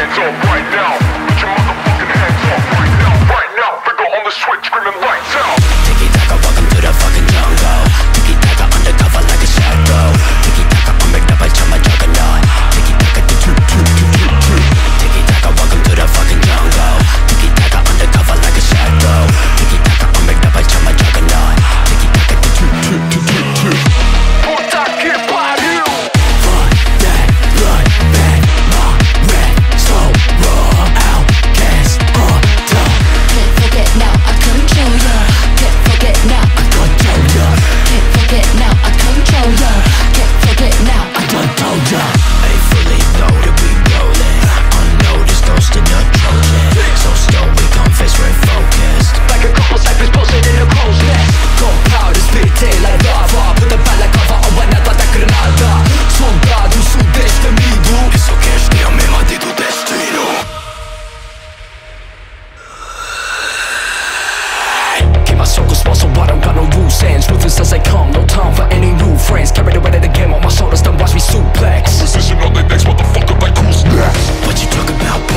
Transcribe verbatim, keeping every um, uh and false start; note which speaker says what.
Speaker 1: hands up right now. Put your motherfucking hands up right now. Right now, finger on the switch, screaming lights out.
Speaker 2: Tiki-taka, welcome to the fucking jungle. Tiki-taka, undercover like a shadow. Tiki-taka, I'm made up, I tell my juggernaut. Tiki-taka, Tiki-taka, welcome to the fucking jungle. Tiki-taka, undercover like a shadow. Tiki-taka, I'm made up, I tell my juggernaut. Tiki-taka,
Speaker 1: Puta que pariu.
Speaker 2: Run that blood back, my red, so raw, outcast, uh, dumb.
Speaker 3: Can't forget now, I control ya. Can't forget now, I control ya. Can't forget now, I control ya. Can't forget now, I
Speaker 2: done told ya. Ain't fully loaded, we rollin'. Unnoticed, ghost in the Trojan. So stoic, I'm face very focused.
Speaker 4: Like a couple cyphers posted in a crow's nest. Gunpowder, spit tail like lava. Put the ball like cover on one da granada. Soldado, sul destemido.
Speaker 2: Isso que este é o meu maldito destino. Keep my circle small so I don't got no loose ends. Ruthless as I come, no time for any new friends. Carried away to the game on my shoulders, then watch me suplex.
Speaker 1: Position on the next motherfucker like who's next?
Speaker 2: What you talk about,